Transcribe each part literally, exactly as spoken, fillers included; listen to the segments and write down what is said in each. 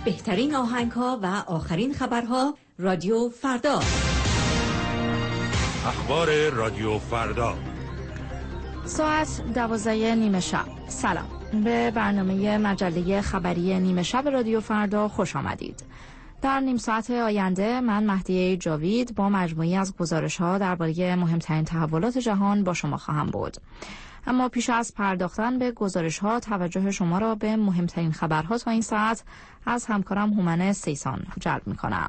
بهترین آهنگ‌ها و آخرین خبرها رادیو فردا. اخبار رادیو فردا ساعت دوازده نیمه شب. سلام، به برنامه مجله خبری نیمه شب رادیو فردا خوش آمدید. در نیم ساعت آینده من مهدیه جاوید با مجموعی از گزارش‌ها درباره مهمترین تحولات جهان با شما خواهم بود. اما پیش از پرداختن به گزارش‌ها توجه شما را به مهمترین خبرها تا این ساعت از همکارم هومن سیسان جلب می‌کنم.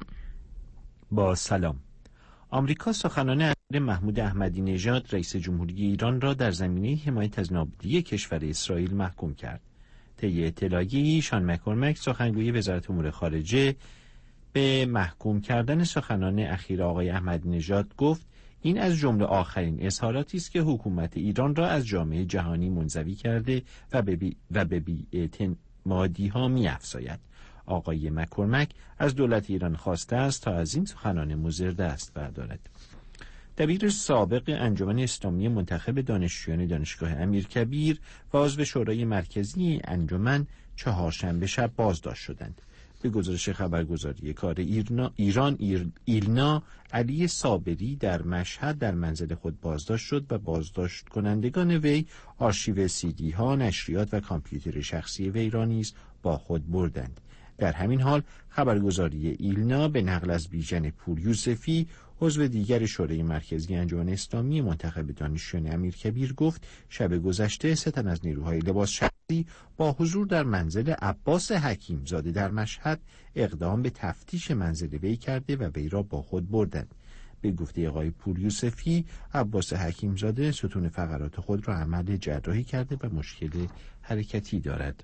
با سلام. آمریکا سخنان امیر محمود احمدی نژاد رئیس جمهوری ایران را در زمینه حمایت از نابودی کشور اسرائیل محکوم کرد. طی اطلاعیه‌ای شان مک‌کورمک سخنگوی وزارت امور خارجه به محکوم کردن سخنان اخیر آقای احمدی نژاد گفت این از جمله آخرین اظهاراتی است که حکومت ایران را از جامعه جهانی منزوی کرده و به بی و به بی‌اعتمادی‌ها می‌افزاید. آقای مک‌کورمک از دولت ایران خواسته است تا از این سخنان مضر دست بردارد. دبیر سابق انجمن اسلامی منتخب دانشجویان دانشگاه امیرکبیر و عضو شورای مرکزی انجمن چهارشنبه شب بازداشت شدند. به گزارش خبرگزاری کار ایرنا، ایران ایر، ایلنا، علی صابری در مشهد در منزل خود بازداشت شد و بازداشت کنندگان وی آرشیو سی دی ها، نشریات و کامپیوتر شخصی وی را نیز با خود بردند. در همین حال خبرگزاری ایلنا به نقل از بیژن پوریوسفی عضو دیگر شورای مرکزی انجمن اسلامی منتخب دانشجویان امیرکبیر گفت شب گذشته سه تن از نیروهای لباس شخصی با حضور در منزل عباس حکیمزاده در مشهد اقدام به تفتیش منزل وی کرده و وی را با خود بردند. به گفته آقای پوریوسفی عباس حکیمزاده ستون فقرات خود را عمل جراحی کرده و مشکل حرکتی دارد.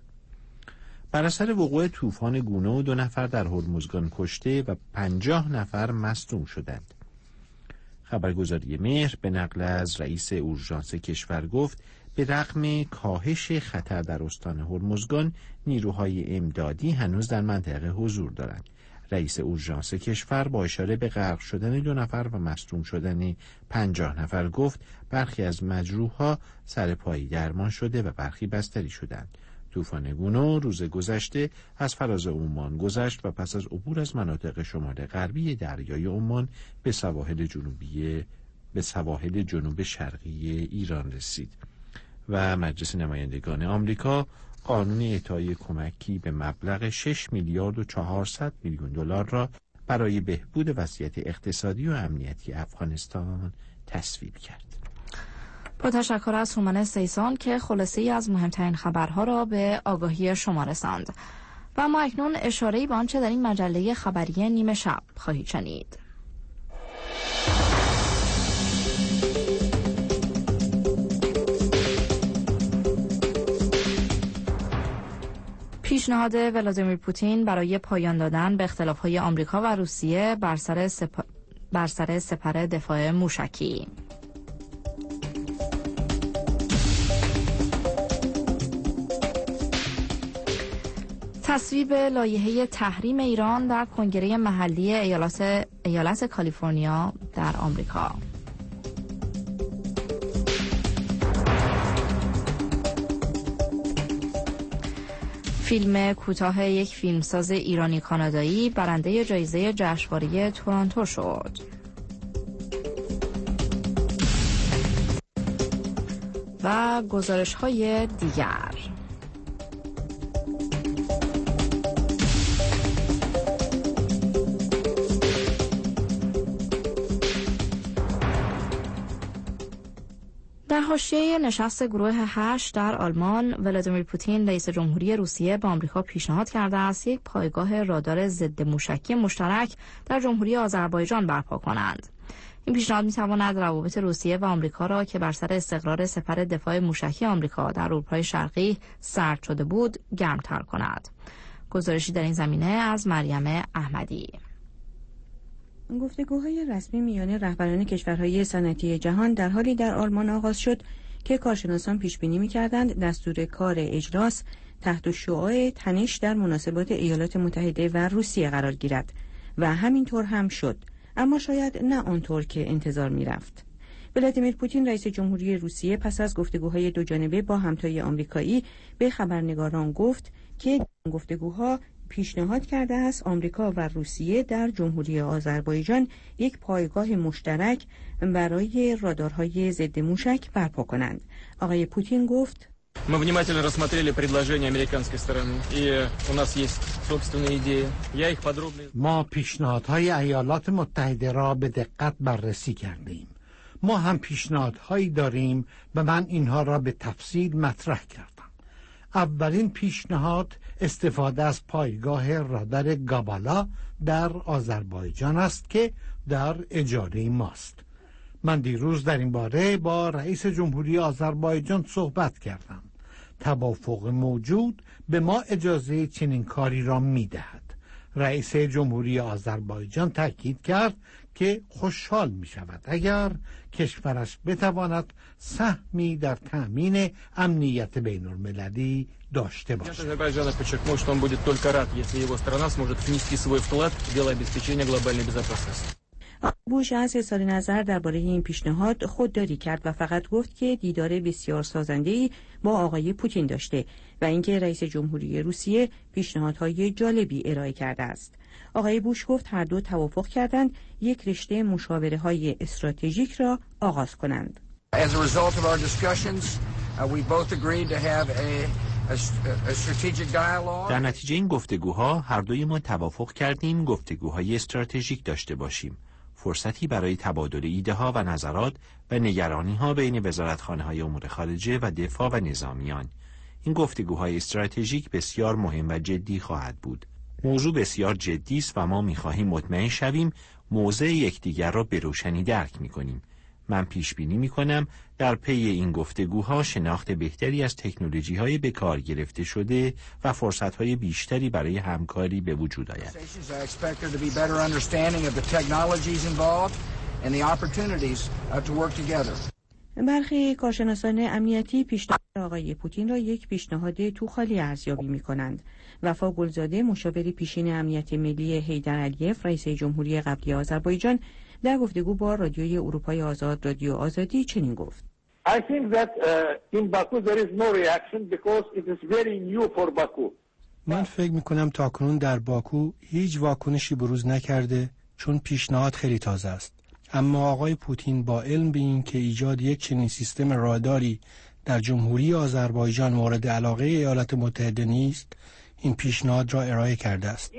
بر اثر وقوع طوفان گونو دو نفر در هرمزگان کشته و پنجاه نفر مصدوم شدند. خبرگزاری مهر به نقل از رئیس اورژانس کشور گفت به رغم کاهش خطر در استان هرمزگان نیروهای امدادی هنوز در منطقه حضور دارند. رئیس اورژانس کشور با اشاره به غرق شدن دو نفر و مصدوم شدن پنجاه نفر گفت برخی از مجروحها سر پایی درمان شده و برخی بستری شدند. طوفان گونو روز گذشته از فراز عمان گذشت و پس از عبور از مناطق شمال غربی دریای عمان به سواحل جنوبی به سواحل جنوب شرقی ایران رسید. و مجلس نمایندگان آمریکا قانون اعطای کمکی به مبلغ شش میلیارد و چهارصد میلیون دلار را برای بهبود وضعیت اقتصادی و امنیتی افغانستان تصویب کرد. با تشکر از هومن سیسان که خلاصه‌ای از مهمترین خبرها را به آگاهی شما رساند. و ما اکنون اشاره‌ای به آنچه در این مجله خبری نیمه شب خواهید شنید. پیشنهاد ولادیمیر پوتین برای پایان دادن به اختلاف‌های آمریکا و روسیه بر سر سپ... بر سر سپر دفاع موشکی. تصویب لایحه تحریم ایران در کنگره محلی ایالات ایالت کالیفرنیا در آمریکا. فیلم کوتاه یک فیلمساز ایرانی کانادایی برنده جایزه جشنواره تورنتو شد. و گزارش‌های دیگر. در حاشیه نشست گروه هشت در آلمان، ولادیمیر پوتین رئیس جمهوری روسیه به آمریکا پیشنهاد کرده است یک پایگاه رادار ضد موشکی مشترک در جمهوری آذربایجان برپا کنند. این پیشنهاد می‌تواند روابط روسیه و آمریکا را که بر سر استقرار سپر دفاع موشکی آمریکا در اروپای شرقی سرد شده بود، گرمتر کند. گزارشی در این زمینه از مریم احمدی. گفتگوهای رسمی میان رهبران کشورهای صنعتی جهان در حالی در آلمان آغاز شد که کارشناسان پیش بینی می‌کردند دستور کار اجراس تحت شعاع تنش در مناسبات ایالات متحده و روسیه قرار گیرد و همینطور هم شد، اما شاید نه آنطور که انتظار می‌رفت. ولادیمیر پوتین رئیس جمهوری روسیه پس از گفتگوهای دوجانبه با همتای آمریکایی به خبرنگاران گفت که گفتگوها پیشنهاد کرده است آمریکا و روسیه در جمهوری آذربایجان یک پایگاه مشترک برای رادارهای ضد موشک برپا کنند. آقای پوتین گفت: Мы внимательно рассмотрели предложения американской стороны, и у нас есть собственные идеи. Я их подробно. ما پیشنهادهای ایالات متحده را به دقت بررسی کردیم. ما هم پیشنهادهایی داریم و من اینها را به تفصیل مطرح کردم. اولین پیشنهاد استفاده از پایگاه رادار گابالا در آذربایجان است که در اجاره ماست. من دیروز در این باره با رئیس جمهوری آذربایجان صحبت کردم. توافق موجود به ما اجازه چنین کاری را می دهد. رئیس جمهوری آذربایجان تاکید کرد که خوشحال می شود اگر کشورش بتواند سهمی در تأمین امنیت بین المللی داشته باشد. Азербайджан подчеркнул, что он будет только рад, если его страна сможет внести свой вклад в дело обеспечения глобальной безопасности. بوش از اظهار نظر درباره این پیشنهاد خودداری کرد و فقط گفت که دیدار بسیار سازنده‌ای با آقای پوتین داشته و اینکه رئیس جمهوری روسیه پیشنهادهای جالبی ارائه کرده است. آقای بوش گفت هر دو توافق کردند یک رشته مشاوره‌های استراتژیک را آغاز کنند. As a result of our discussions, uh, we both agreed to have a a strategic dialogue. در نتیجه این گفتگوها هر دوی ما توافق کردیم گفتگوهای استراتژیک داشته باشیم. فرصتی برای تبادل ایده ها و نظرات و نگرانی ها بین وزارتخانه های امور خارجه و دفاع و نظامیان. این گفتگوهای استراتژیک بسیار مهم و جدی خواهد بود. موضوع بسیار جدی است و ما می‌خواهیم مطمئن شویم موضع یکدیگر را به روشنی درک می‌کنیم. من پیش بینی می‌کنم در پی این گفتگوها شناخت بهتری از تکنولوژی‌های به کار گرفته شده و فرصت‌های بیشتری برای همکاری به وجود آید. برخی کارشناسان امنیتی پیشنهاد آقای پوتین را یک پیشنهاد توخالی ارزیابی می‌کنند. وفا گلزاده مشاور پیشین امنیت ملی حیدر علیف رئیس جمهوری قبلی آذربایجان در گفتگو با رادیوی اروپای آزاد رادیو آزادی چنین گفت: I think that uh, in Baku there is no reaction because it is very new for Baku. من فکر می‌کنم تاکنون در باکو هیچ واکنشی بروز نکرده چون پیشنهاد خیلی تازه است. اما آقای پوتین با علم به این که ایجاد یک چنین سیستم راداری در جمهوری آذربایجان مورد علاقه ایالات متحده نیست، این پیشنهاد را ارائه کرده است.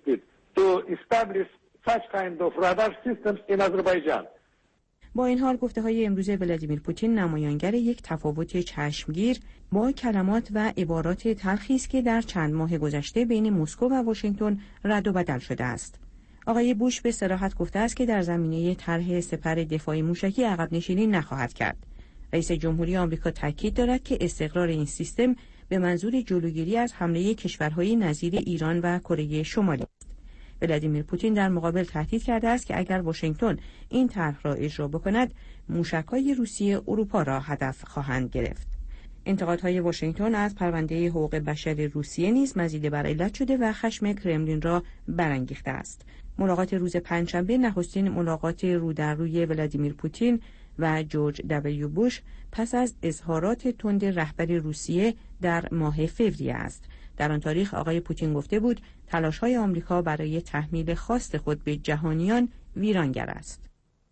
با این حال گفته‌های امروز ولادیمیر پوتین نمایانگر یک تفاوت چشمگیر با کلمات و عبارات تلخی است که در چند ماه گذشته بین مسکو و واشنگتن رد و بدل شده است. آقای بوش به صراحت گفته است که در زمینه طرح سپر دفاعی موشکی عقب نشینی نخواهد کرد. رئیس جمهوری آمریکا تاکید دارد که استقرار این سیستم به منظور جلوگیری از حمله کشورهای نظیر ایران و کره شمالی است. ولادیمیر پوتین در مقابل تهدید کرده است که اگر واشنگتن این طرح را اجرا بکند، موشک‌های روسیه اروپا را هدف خواهند گرفت. انتقادهای واشنگتن از پرونده حقوق بشر روسیه نیز مزید بر علت شده و خشم کرملین را برانگیخته است. ملاقات روز پنجشنبه نخستین ملاقات رو در روی ولادیمیر پوتین و جورج دبلیو بوش پس از اظهارات تند رهبر روسیه در ماه فوریه است. در آن تاریخ آقای پوتین گفته بود تلاش‌های آمریکا برای تحمیل خواست خود به جهانیان ویرانگر است.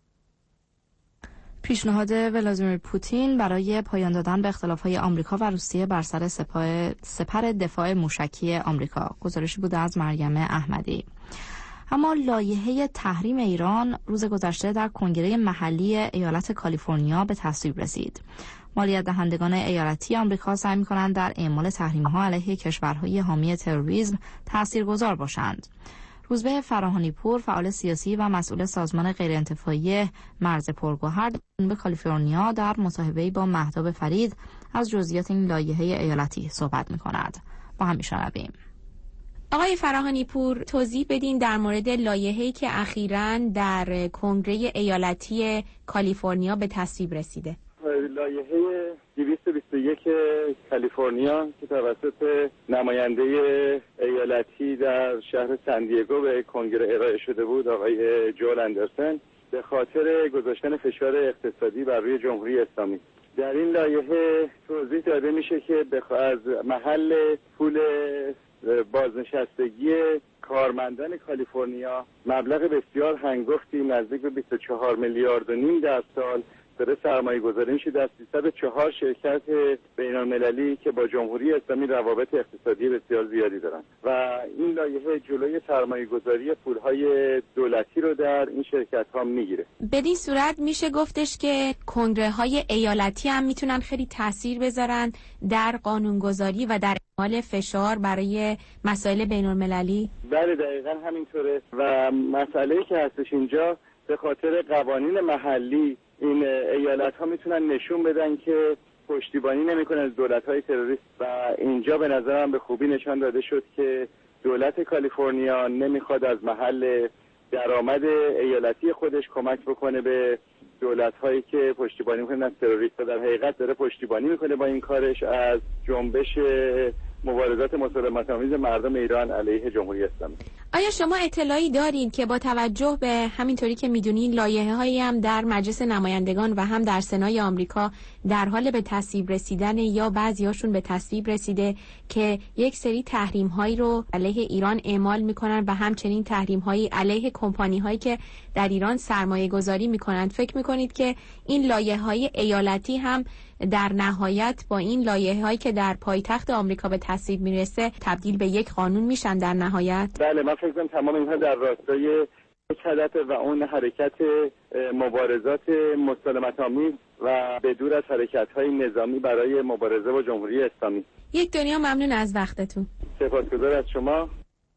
پیشنهاد ولادیمیر پوتین برای پایان دادن به اختلاف‌های آمریکا و روسیه بر سر سپر دفاع موشکی آمریکا. گزارشی بود از مریم احمدی. اما لایحه تحریم ایران روز گذشته در کنگره محلی ایالت کالیفرنیا به تصویب رسید. مالیات دهندگان ایالتی آمریکا سعی می‌کنند در اعمال تحریم‌ها علیه کشورهای حامی تروریسم تاثیرگذار باشند. روزبه فراهانی پور، فعال سیاسی و مسئول سازمان غیرانتفاعی مرز پرگوهر به کالیفرنیا، در مصاحبه‌ای با مهتاب فرید از جزئیات این لایحه ایالتی صحبت می‌کند. با هم می‌شنویم. آقای فراهانی پور، توضیح بدین در مورد لایحه‌ای که اخیراً در کنگره ایالتی کالیفرنیا به تصویب رسیده. لایحه دویست و بیست و یک کالیفرنیا که توسط نماینده ایالتی در شهر سندیگو به کنگره ارائه شده بود، آقای جول اندرسن، به خاطر گذاشتن فشار اقتصادی بر روی جمهوری اسلامی. در این لایحه توضیح داده میشه که از محل پول بازنشستگی کارمندان کالیفرنیا مبلغ بسیار هنگفتی نزدیک به بیست و چهار میلیارد و نیم در سال داره سرمایه گذاری میشه در سیصد و چهار شرکت بین المللی که با جمهوری اسلامی روابط اقتصادی بسیار زیادی دارن و این لایحه جلوی سرمایه گذاری پولهای دولتی رو در این شرکت ها میگیره. بدین صورت میشه گفتش که کنگره های ایالتی هم میتونن خیلی تاثیر بذارن در قانونگذاری و در اعمال فشار برای مسائل بین المللی. بله دقیقاً همینطوره و مسئله‌ای که هستش اینجا به خاطر قوانین محلی این ایالت ها میتونن نشون بدن که پشتیبانی نمیکنن از دولت های تروریست و اینجا به نظرم به خوبی نشان داده شد که دولت کالیفرنیا نمیخواد از محل درآمد ایالتی خودش کمک بکنه به دولت هایی که پشتیبانی میکنن از تروریست و در حقیقت داره پشتیبانی میکنه با این کارش از جنبش مبارزات مسالمت‌آمیز مردم ایران علیه جمهوری اسلامی. آیا شما اطلاعی دارید که با توجه به همینطوری که میدونین لایحه‌هایی هم در مجلس نمایندگان و هم در سنای آمریکا در حال به تصویب رسیدن یا بعضیاشون به تصویب رسیده که یک سری تحریم‌هایی رو علیه ایران اعمال میکنن و همچنین تحریم‌هایی علیه کمپانی‌هایی که در ایران سرمایه‌گذاری میکنند؟ فکر میکنید که این لایحه‌های ایالتی هم در نهایت با این لایحه‌هایی که در پایتخت آمریکا به تصویب میرسه تبدیل به یک قانون میشن در نهایت؟ بله من فکر کنم تمام اینها در راستای یک هدف و اون حرکت مبارزات مسالمت‌آمیز و بدور از حرکت‌های نظامی برای مبارزه با جمهوری اسلامی. یک دنیا ممنون از وقتتون. سپاسگزار از شما.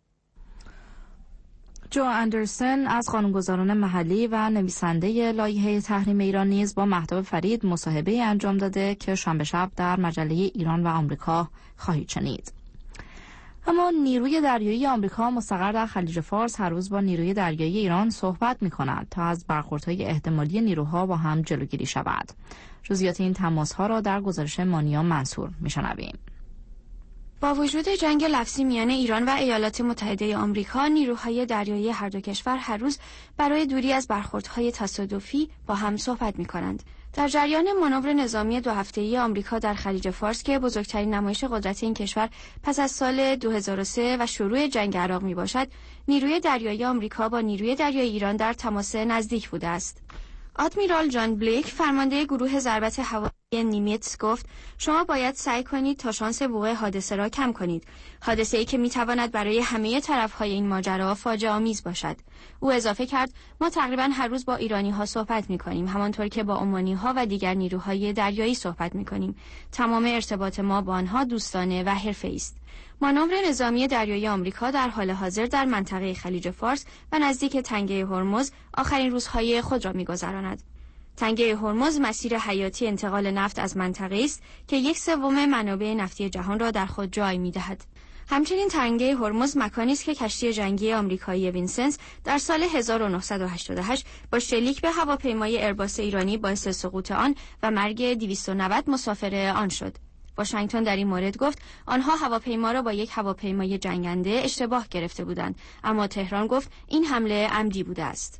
جو اندرسن از قانونگذاران محلی و نویسنده لایحه تحریم ایران نیز با مهتاب فرید مصاحبه انجام داده که شنبه شب در مجله ایران و آمریکا خواهید شنید. اما نیروی دریایی آمریکا مستقر در خلیج فارس هر روز با نیروی دریایی ایران صحبت می‌کند تا از برخوردهای احتمالی نیروها با هم جلوگیری شود. جزئیات این تماس‌ها را در گزارش مانیا منصور می‌شنویم. با وجود جنگ لفظی میان ایران و ایالات متحده آمریکا، نیروهای دریایی هر دو کشور هر روز برای دوری از برخوردهای تصادفی با هم صحبت می‌کنند. در جریان مانور نظامی دو هفته‌ای آمریکا در خلیج فارس که بزرگترین نمایش قدرت این کشور پس از سال دو هزار و سه و شروع جنگ عراق میباشد، نیروی دریایی آمریکا با نیروی دریایی ایران در تماس نزدیک بوده است. آدمیرال جان بلیک فرمانده گروه ضربت هوایی نیمیتس گفت شما باید سعی کنید تا شانس وقوع حادثه را کم کنید، حادثه‌ای که میتواند برای همه طرف‌های این ماجرا فاجعه آمیز باشد. او اضافه کرد ما تقریبا هر روز با ایرانی‌ها صحبت می‌کنیم، همانطور که با عمانی‌ها و دیگر نیروهای دریایی صحبت می‌کنیم. تمام ارتباط ما با آنها دوستانه و حرفه‌ای است. مانور نظامی دریایی آمریکا در حال حاضر در منطقه خلیج فارس و نزدیک تنگه هرمز آخرین روزهای خود را می‌گذراند. تنگه هرمز مسیر حیاتی انتقال نفت از منطقه است که یک سوم منابع نفتی جهان را در خود جای می‌دهد. همچنین تنگه هرمز مکانی است که کشتی جنگی آمریکایی وینسنس در سال هزار و نهصد و هشتاد و هشت با شلیک به هواپیمای ایرباس ایرانی باعث سقوط آن و مرگ دویست و نود مسافر آن شد. واشنگتن در این مورد گفت آنها هواپیما را با یک هواپیمای جنگنده اشتباه گرفته بودند، اما تهران گفت این حمله عمدی بوده است.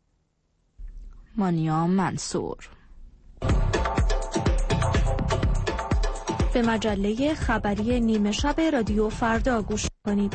مانیا منصور. به مجله خبری نیمه شب رادیو فردا گوش کنید.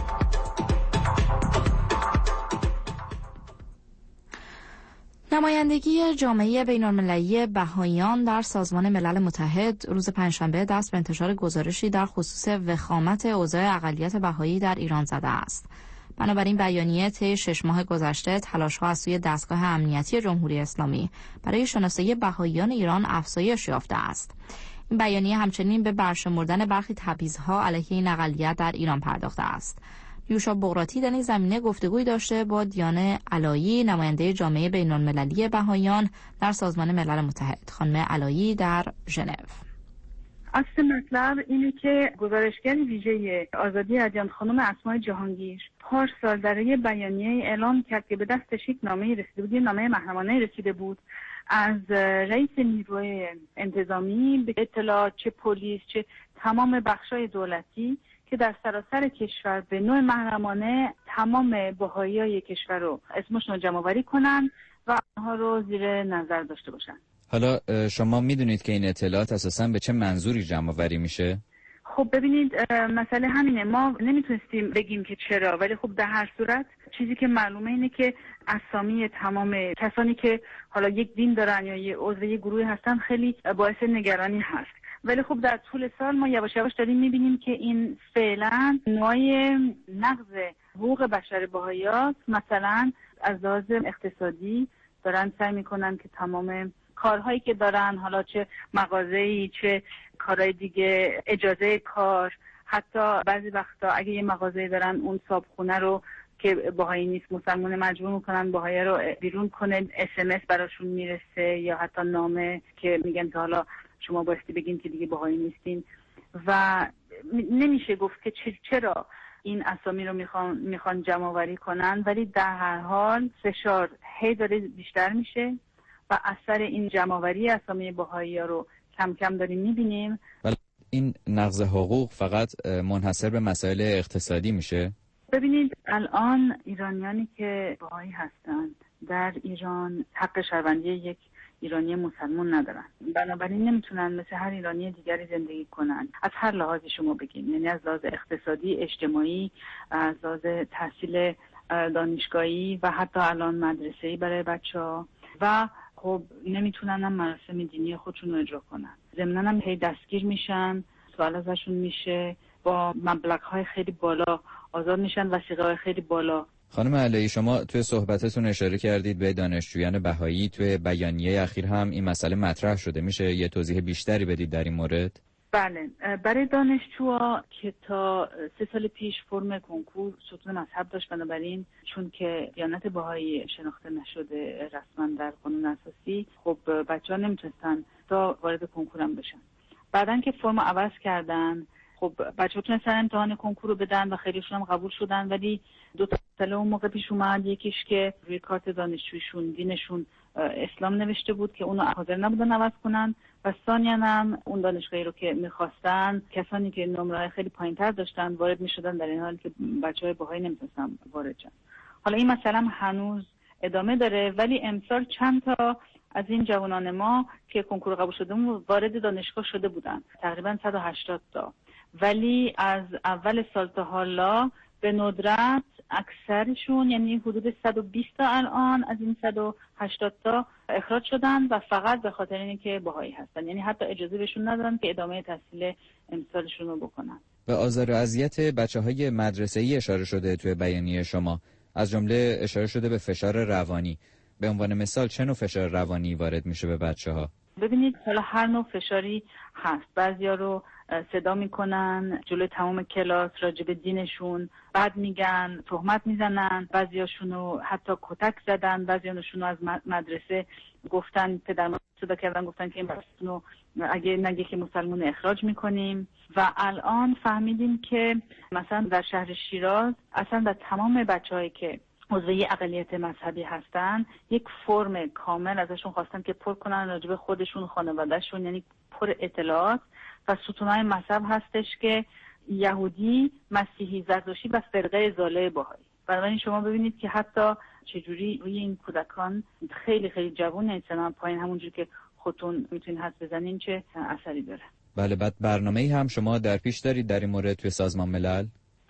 نمایندگی جامعه بین‌المللی بهائیان در سازمان ملل متحد روز پنجشنبه دست به انتشار گزارشی در خصوص وخامت اوضاع اقلیت بهایی در ایران زده است. بنابراین بیانیه طی شش ماه گذشته تلاش‌ها از سوی دستگاه امنیتی جمهوری اسلامی برای شناسایی بهائیان ایران افزایش یافته است. این بیانیه همچنین به برشمردن برخی تبعیض‌ها علیه این اقلیت در ایران پرداخته است. یوشا بغراتی در این زمینه گفتگوی داشته با دیانه علایی، نماینده جامعه بین‌المللی بهائیان در سازمان ملل متحد. خانم علایی در ژنو. اصل مطلب اینه که گزارشگر ویژه آزادی ادیان خانم اسماء جهانگیر پارسال در یک بیانیه اعلام کرد که به دستش یک نامه رسیده بود، یک نامه محرمانه رسیده بود از رئیس نیروی انتظامی به اطلاعات چه پلیس چه تمام بخشای دولتی که در سراسر کشور به نوع محرمانه تمام بهائیای کشور رو اسمشون رو جمع‌آوری کنن و آنها رو زیر نظر داشته باشن. حالا شما میدونید که این اطلاعات اساساً به چه منظوری جمع‌آوری میشه؟ خب ببینید مسئله همینه، ما نمیتونستیم بگیم که چرا، ولی خب در هر صورت چیزی که معلومه اینه که اسامی تمام کسانی که حالا یک دین دارن یا یه عضو یک گروهی هستن خیلی باعث نگرانی هست. ولی خب در طول سال ما یواش یواش داریم میبینیم که این فعلا نوع نقض حقوق بشر بهائیات مثلا از لحاظ اقتصادی دارن سعی میکنن که تمام کارهایی که دارن، حالا چه مغازه‌ای چه کارهای دیگه، اجازه کار، حتی بعضی وقتا اگه یه مغازه‌ای دارن اون صابخونه رو که بهایی نیست مسلمان مجبور میکنن بهایی رو بیرون کنه، اس ام اس براشون میرسه یا حتی نامه که میگن که حالا شما بایستی بگین که دیگه بهایی نیستین و نمیشه گفت که چرا این اسامی رو میخوان میخوان جمع آوری کنن، ولی در هر حال فشار هی داره بیشتر میشه و اثر این جمع آوری اسامی بهایی‌ها رو کم کم داریم میبینیم. ولی این نقض حقوق فقط منحصر به مسائل اقتصادی میشه؟ ببینید الان ایرانیانی که بهایی هستند در ایران حق شهروندی یک ایرانی مسلمان ندارن، بنابراین نمیتونن مثل هر ایرانی دیگری زندگی کنن از هر لحاظی شما بگیم، یعنی از لحاظ اقتصادی، اجتماعی، از لحاظ تحصیل دانشگاهی و حتی الان مدرسه‌ای برای بچه‌ها و خب نمیتونن هم مراسم دینی خودشون رو اجرا کنن. ضمناً هم هی دستگیر میشن، سوال ازشون میشه، با مبلغ‌های خیلی بالا آزاد میشن، وثیقه‌های خیلی بالا. خانم علایی، شما توی صحبتتون اشاره کردید به دانشجویان بهایی، توی بیانیه اخیر هم این مسئله مطرح شده، میشه یه توضیح بیشتری بدید در این مورد؟ بله، برای دانشجوها که تا سه سال پیش فرم کنکور ستون مذهب داشت، بنابراین چون که دیانت بهایی شناخته نشده رسما در قانون اساسی، خب بچه‌ها نمیتونستن تا وارد کنکور هم بشن. بعدن که فرم عوض کردن، خب بچه‌ها تونستن امتحان کنکور رو بدن و خیلیشون هم قبول شدن، ولی دو تا مسئله اون موقع پیش اومد. یکیش که روی کارت دانشجویشون دینشون اسلام نوشته بود که اونو حاضر نبودن عوض کنن و ثانیاً هم اون دانشگاهی رو که می‌خواستن کسانی که نمره‌های خیلی پایین‌تر داشتن وارد می‌شدن، در این حال که بچه‌های بهایی نمی‌تونستن وارد شن. حالا این مسئله هم هنوز ادامه داره، ولی امسال چند تا از این جوانان ما که کنکور قبول شدن وارد دانشگاه شده بودن، تقریباً صد و هشتاد تا، ولی از اول سال تا حالا به ندرت اکثرشون، یعنی حدود صد و بیست تا الان از این صد و هشتاد تا اخراج شدن و فقط به خاطر اینکه بهایی هستن، یعنی حتی اجازه بهشون ندادن که ادامه تحصیل امسالشون رو بکنن. به آزار و اذیت بچه‌های مدرسه‌ای اشاره شده توی بیانیه شما، از جمله اشاره شده به فشار روانی. به عنوان مثال چه نوع فشار روانی وارد میشه به بچه‌ها؟ ببینید حالا هر نوع فشاری هست. بعضیا رو صدا میکنن جلوی تمام کلاس راجع به دینشون، بعد میگن، تهمت میزنن، بعضیاشونو حتی کتک زدن، بعضیاشونو از مدرسه گفتن، پدر مادر صدا کردن گفتن که این بچه‌تونو اگه نگه که مسلمان اخراج میکنیم. و الان فهمیدیم که مثلا در شهر شیراز اصلا در تمام بچه‌هایی که عضوی اقلیت مذهبی هستن یک فرم کامل ازشون خواستن که پر کنن راجع به خودشون، خانوادهشون، یعنی پر اطلاعات و ستونهای مذهب هستش که یهودی، مسیحی، زرتشتی و فرقه ضاله بهایی. بنابراین شما ببینید که حتی چجوری روی این کودکان خیلی خیلی جوان، این سن پایین، همونجوری که خودتون میتونید حد بزنین چه اثری داره. بله، بعد برنامه‌ای هم شما در پیش دارید در این مورد توی سازمان ملل؟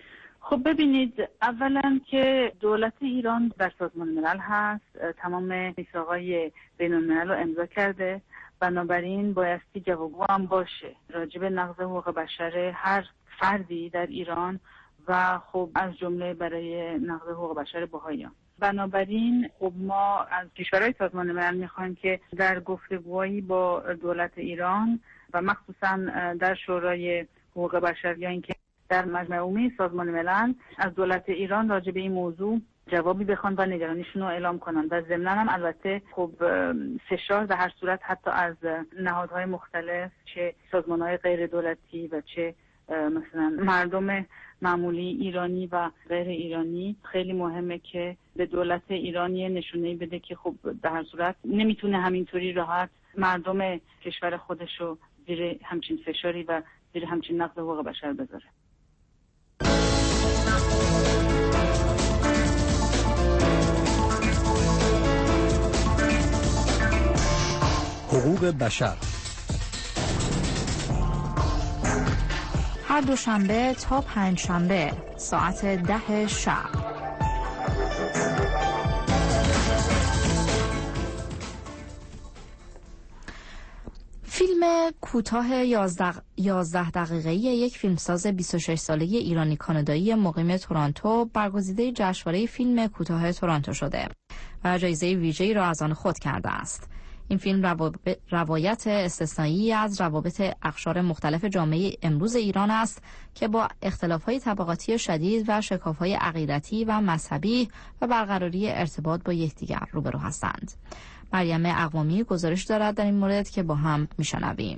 خب ببینید، اولا که دولت ایران در سازمان ملل هست، تمام میثاقای بین الملل رو امضا کرده، بنابراین بایستی جوابگو هم باشه راجع به نقض حقوق بشر هر فردی در ایران و خب از جمله برای نقض حقوق بشر بهائیان. بنابراین خب ما از کشورهای سازمان ملل میخوایم که در گفتگوهایی با دولت ایران و مخصوصا در شورای حقوق بشر یا اینکه در مجمع عمومی سازمان ملل از دولت ایران راجع به این موضوع جوابی بخوان و نگرانیشون رو اعلام کنن و ضمناً هم البته خب فشار در هر صورت حتی از نهادهای مختلف، چه سازمانهای غیر دولتی و چه مثلا مردم معمولی ایرانی و غیر ایرانی، خیلی مهمه که به دولت ایرانی نشونه‌ای بده که خب در هر صورت نمیتونه همینطوری راحت مردم کشور خودش رو زیر همچین فشاری و زیر همچین نقض حقوق بشر بذاره. حقوق بشر. هر دوشنبه تا پنجشنبه ساعت ده شب. فیلم کوتاه یازده دقیقه‌ای یک فیلمساز بیست و شش ساله ایرانی کانادایی مقیم تورنتو برگزیده جشنواره فیلم کوتاه تورنتو شده و جایزه ویژه‌ای را از آن خود کرده است. این فیلم روایت استثنایی از روابط اقشار مختلف جامعه امروز ایران است که با اختلاف‌های طبقاتی شدید و شکاف‌های عقیدتی و مذهبی و برقراری ارتباط با یکدیگر روبرو هستند. مریم اقوامی گزارش دارد در این مورد که با هم میشنویم.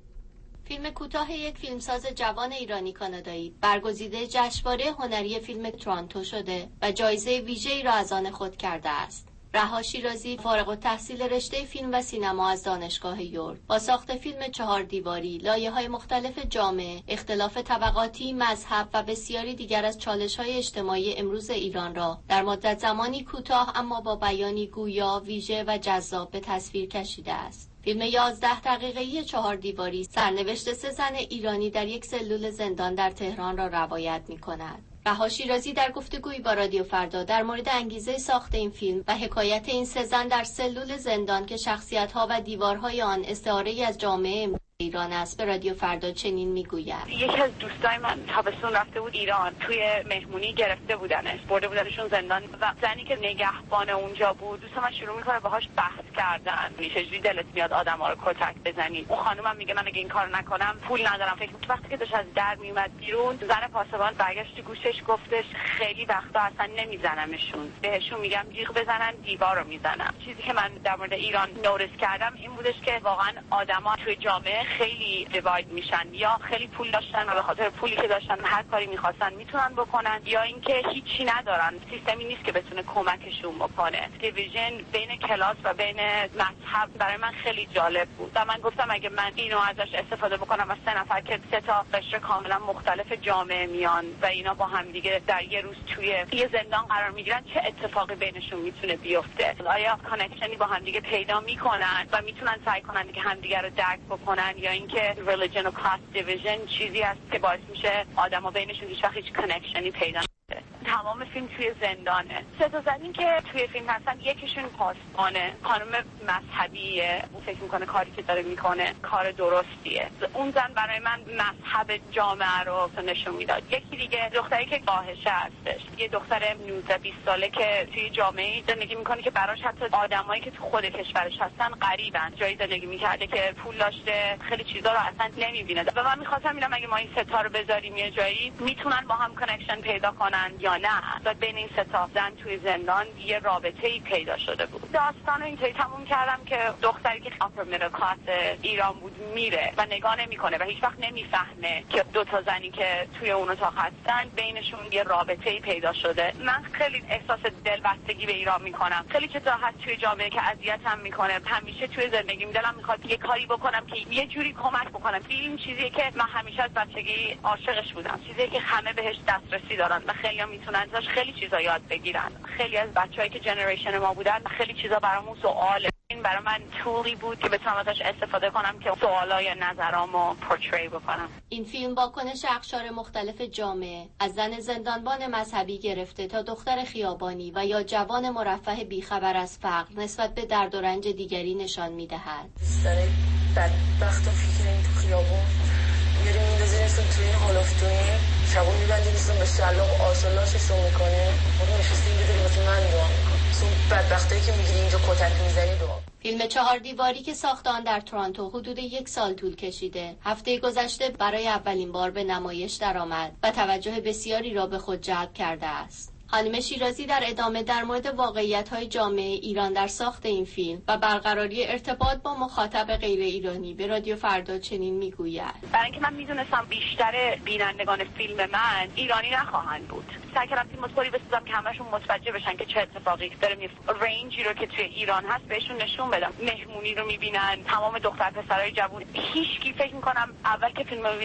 فیلم کوتاه یک فیلمساز جوان ایرانی کانادایی برگزیده جشنواره هنری فیلم تورنتو شده و جایزه ویژه‌ای را از آن خود کرده است. رها شیرازی فارغ التحصیل رشته فیلم و سینما از دانشگاه یورک با ساخت فیلم چهار دیواری لایه‌های مختلف جامعه، اختلاف طبقاتی، مذهب و بسیاری دیگر از چالش‌های اجتماعی امروز ایران را در مدت زمانی کوتاه اما با بیانی گویا، ویژه و جذاب به تصویر کشیده است. فیلم یازده دقیقه‌ای چهار دیواری سرنوشت سه زن ایرانی در یک سلول زندان در تهران را روایت می‌کند. رها شیرازی در گفتگویی با رادیو فردا در مورد انگیزه ساخت این فیلم و حکایت این سه زن در سلول زندان که شخصیت‌ها و دیوارهای آن استعاره‌ای از جامعه ایران است به رادیو فردا چنین میگوید. یکی از دوستای من تابستون رفته بود ایران، توی مهمونی گرفته بودنش، برده بودنشون زندان و زنی که نگهبان اونجا بود دوست من شروع میکنه باهاش بحث کردن. چجوری دلت میاد آدما رو کتک بزنی؟ اون خانومم میگه من اگه این کارو نکنم پول ندارم. فکر کنم وقتی که داشت از در میومد بیرون، زن پاسبان برگشت گوشش گفتش خیلی وقتا اصلا نمیزنمشون، بهشون میگم جیغ بزنن دیوار رو میزنم. چیزی که من در مورد ایران نوتیس کردم این بودش که واقعا آدما توی جامعه خیلی دیواید میشن، یا خیلی پول داشتن و به خاطر پولی که داشتن هر کاری میخواستن میتونن بکنن، یا اینکه هیچی ندارن، سیستمی نیست که بتونه کمکشون بکنه. دیویژن بین کلاس و بین مذهب برای من خیلی جالب بود و من گفتم اگه من اینو ازش استفاده بکنم و سه نفر که سه تا قشر کاملا مختلف جامعه میان و اینا با هم دیگه در یه روز توی یه زندان قرار میگیرن، چه اتفاقی بینشون میتونه بیفته؟ آیا کانکشنی با هم دیگه پیدا میکنن و میتونن سعی کنن که همدیگه رو درک بکنن، یا اینکه ریلیجن و کلاس دیویژن چیزی است که باعث میشه آدما بینشون هیچ وقت هیچ کانکشنی پیدا نکنه. تمام فیلم توی زندانه. سه تا زنی که توی فیلم هستن، یکیشون پاسبانه، خانم مذهبیه، اون فکر میکنه کاری که داره میکنه کار درستیه. اون زن برای من مذهب جامعه رو نشون میداد. یکی دیگه دختری که فاحشه هستش، یه دختر نوزده بیست ساله که توی جامعه زندگی میکنه که براش حتی آدمایی که تو خود کشورش هستن غریبن. جایی زندگی میکرده که پول داشته، خیلی چیزا رو اصلا نمیبینه. و من میخواستم ببینم اگه ما این ستا رو بذاریم یه جایی میتونن با هم کانکشن پیدا کنن یا نه. و بین این سه تا زن توی زندان یه رابطه‌ای پیدا شده بود. داستان رو اینطوری تموم کردم که دختری که آپر میدل کلاس ایران بود میره و نگاه نمیکنه و هیچ وقت نمیفهمه که دو تا زنی که توی اون اتاق هستن بینشون یه رابطه‌ای پیدا شده. من خیلی احساس دلبستگی به ایران میکنم. خیلی چیزا هست توی جامعه که اذیتم میکنه. همیشه توی زندگیم دلم میخواد یه کاری بکنم که یه جوری کمک بکنم. این چیزیه که من همیشه از بچگی عاشقش بودم. چیزی که همه بهش دسترسی دارن و خیلی‌ها میتونن ازش خیلی چیزا یاد بگیرن. خیلی از بچه‌هایی که جنریشن ما بودن خیلی چیزا برامون سواله. این برای من تولی بود که بتونم ازش استفاده کنم که سوالای نظرامو پورتری بکنم. این فیلم واکنش اقشار مختلف جامعه، از زن زندانبان مذهبی گرفته تا دختر خیابانی و یا جوان مرفه بیخبر از فقر نسبت به درد و رنج دیگری نشان می‌دهد. سر بدبخت و فکر این تو خیابون میریم میندازیمشون توی این هالافتونی، شبا میبندیمشون به شلاق و آشالاششون میکنیم. ما نشستیم دیگه واسه من دعا میکنیم. اون بدبختایی که میگیری اینجا کتک میزنی دعا. فیلم چهار دیواری که ساخت آن در تورنتو حدود یک سال طول کشیده، هفته گذشته برای اولین بار به نمایش درآمد و توجه بسیاری را به خود جلب کرده است. خانم شیرازی در ادامه در مورد واقعیت‌های جامعه ایران در ساخت این فیلم و برقراری ارتباط با مخاطب غیر ایرانی به رادیو فردا چنین میگوید. برای اینکه من میدونستم بیشتر بینندگان فیلم من ایرانی نخواهند بود، سعی کردم فیلم طوری بسازم که همشون متوجه بشن که چه اتفاقی داره میفته. رنجی رو که توی ایران هست بهشون نشون بدم. مهمونی رو میبینن، تمام دختر پسرای جوون. هیچکی فکر میکنم اول که فیلم رو میبینه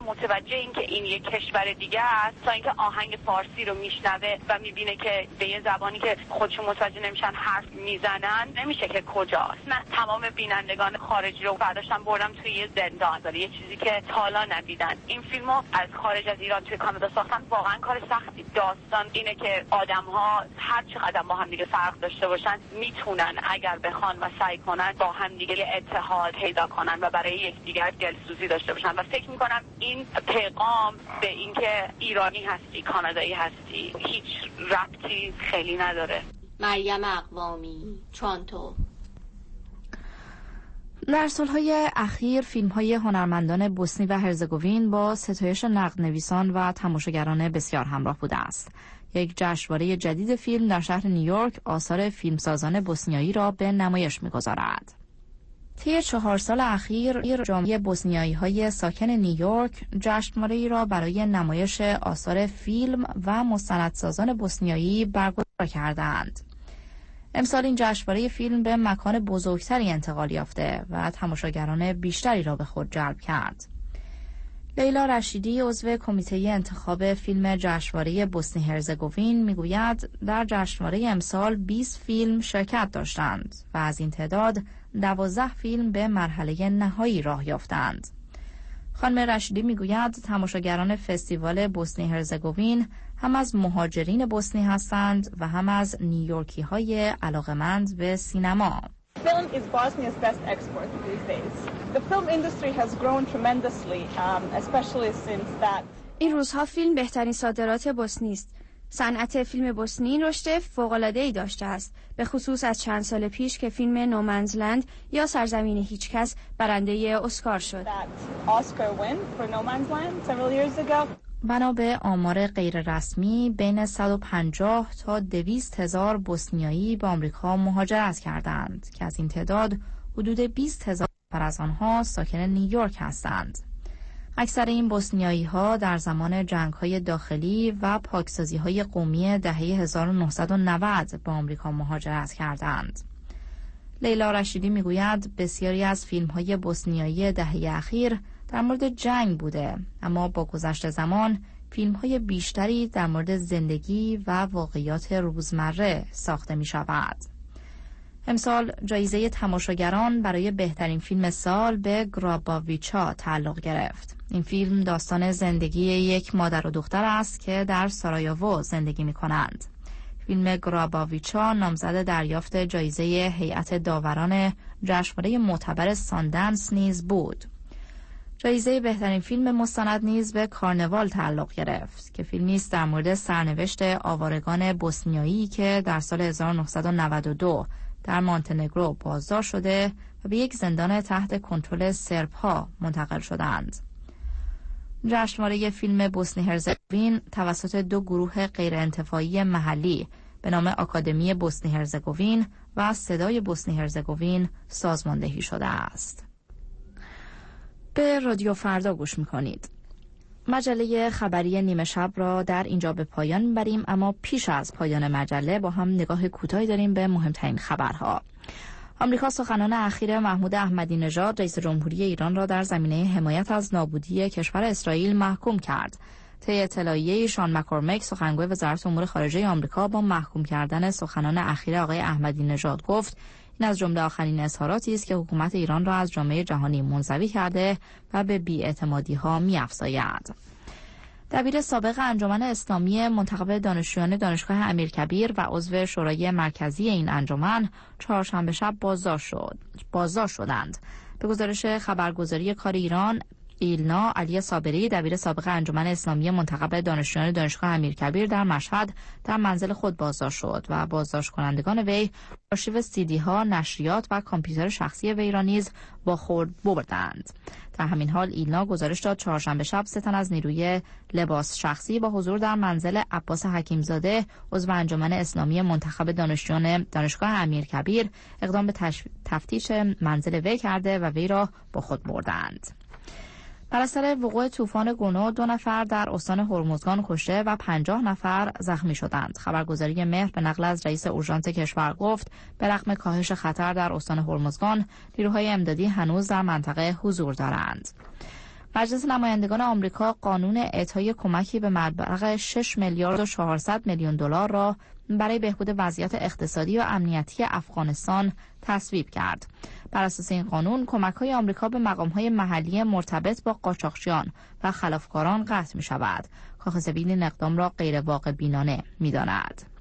متوجه این که این یک کشور دیگه است تا اینکه آهنگ فارسی رو میشنوه و میبینه که به یه زبانی که خودشون متوجه نمیشن حرف میزنن، نمیشه که کجاست. من تمام بینندگان خارجی رو برداشتم بردم توی یه زندان، داره یه چیزی که تا حالا ندیدن. این فیلمو از خارج از ایران توی کانادا ساختن، واقعا کار سختی. داستان اینه که آدم‌ها هر چقدر با هم دیگه فرق داشته باشن میتونن اگر بخوان و سعی کنن با هم دیگه اتحاد پیدا کنن و برای یکدیگر دلسوزی داشته باشن. و فکر میکنم این پیغام به اینکه ایرانی هستی کانادایی هستی هیچ ربطی خیلی نداره. مریم اقوامی، تورنتو. در سالهای اخیر فیلم‌های هنرمندان بوسنی و هرزگوین با ستایش نقدنویسان و تماشاگران بسیار همراه بوده است. یک جشنواره جدید فیلم در شهر نیویورک آثار فیلمسازان بوسنیایی را به نمایش می‌گذارد. طی چهار سال اخیر جامعه بوسنیایی‌های ساکن نیویورک جشنواره‌ای را برای نمایش آثار فیلم و مستندسازان بوسنیایی برگزار کردند. امسال این جشنواره فیلم به مکان بزرگتری انتقال یافته و تماشاگران بیشتری را به خود جلب کرد. لیلا رشیدی عضو کمیته انتخاب فیلم جشنواره بوسنی هرزگوین میگوید در جشنواره امسال بیست فیلم شرکت داشتند و از این تعداد دوازده فیلم به مرحله نهایی راه یافتند. خانم رشیدی میگوید تماشاگران فستیوال بوسنی هرزگوین هم از مهاجرین بوسنی هستند و هم از نیویورکی های علاقمند به سینما. Film is Bosnia's best export these days. The film industry has grown tremendously, um, especially since that. این روزها فیلم بهترین صادرات بوسنی است. صنعت فیلم بوسنی رشد فوق‌العاده‌ای داشته است، به خصوص از چند سال پیش که فیلم نومنزلند یا سرزمین هیچکس برنده اسکار شد. بنا به آمار غیررسمی بین صد و پنجاه تا دویست هزار بوسنیایی به آمریکا مهاجرت کردند که از این تعداد حدود بیست هزار از آنها ساکن نیویورک هستند. اکثر این بوسنیایی‌ها در زمان جنگ‌های داخلی و پاکسازی‌های قومی دهه هزار و نهصد و نود به آمریکا مهاجرت کردند. لیلا رشیدی میگوید بسیاری از فیلم‌های بوسنیایی دهه اخیر در مورد جنگ بوده، اما با گذشت زمان فیلم‌های بیشتری در مورد زندگی و واقعیات روزمره ساخته می‌شود. امسال جایزه تماشاگران برای بهترین فیلم سال به گراباویچا تعلق گرفت. این فیلم داستان زندگی یک مادر و دختر است که در سارایوو زندگی می‌کنند. فیلم گراباویچا نامزد دریافت جایزه هیئت داوران جشنواره معتبر ساندنس نیز بود. جایزه بهترین فیلم مستند نیز به کارنوال تعلق گرفت که فیلمی است در مورد سرنوشت آوارگان بوسنیایی که در سال هزار و نهصد و نود و دو در مانتنگرو بازداشت شده و به یک زندان تحت کنترل سرب‌ها منتقل شدند. جشنواره فیلم بوسنی هرزگوین توسط دو گروه غیرانتفاعی محلی به نام آکادمی بوسنی هرزگوین و صدای بوسنی هرزگوین سازماندهی شده است. به رادیو فردا گوش می‌کنید. مجله خبری نیمه شب را در اینجا به پایان می‌بریم، اما پیش از پایان مجله با هم نگاه کوتاهی داریم به مهمترین خبرها. آمریکا سخنان اخیر محمود احمدی نژاد رئیس جمهوری ایران را در زمینه حمایت از نابودی کشور اسرائیل محکوم کرد. طی اطلاعیه‌ای شان مک‌کورمیک سخنگوی وزارت امور خارجه آمریکا با محکوم کردن سخنان اخیر آقای احمدی نژاد گفت این از جمله آخرین اظهاراتی است که حکومت ایران را از جامعه جهانی منزوی کرده و به بی‌اعتمادی‌ها می‌افزاید. دبیر سابق انجمن اسلامی منتخب دانشجویان دانشگاه امیرکبیر و عضو شورای مرکزی این انجمن چهارشنبه شب بازداشت شد. بازداشت شدند. به گزارش خبرگزاری کار ایران، ایلنا علی صابری دبیر سابق انجمن اسلامی منتخب دانشجویان دانشگاه امیرکبیر در مشهد در منزل خود بازداشت شد و بازداشت کنندگان وی آرشیو سیدی ها، نشریات و کامپیوتر شخصی وی را نیز با خود بردند. در همین حال ایلنا گزارش داد چهارشنبه شب سه تن از نیروی لباس شخصی با حضور در منزل عباس حکیمزاده عضو انجمن اسلامی منتخب دانشجویان دانشگاه امیرکبیر اقدام به تفتیش منزل وی کرده و وی را با خود بردند. بر اثر وقوع طوفان گونو دو نفر در استان هرمزگان کشته و پنجاه نفر زخمی شدند. خبرگزاری مهر به نقل از رئیس اورژانس کشور گفت به رغم کاهش خطر در استان هرمزگان نیروهای امدادی هنوز در منطقه حضور دارند. مجلس نمایندگان آمریکا قانون اعطای کمکی به مبلغ شش میلیارد و چهارصد میلیون دلار را برای بهبود وضعیت اقتصادی و امنیتی افغانستان تصویب کرد. بر اساس این قانون کمک‌های آمریکا به مقام‌های محلی مرتبط با قاچاقچیان و خلافکاران قطع می‌شود. کاخ سفید این اقدام را غیر واقع بینانه می‌داند.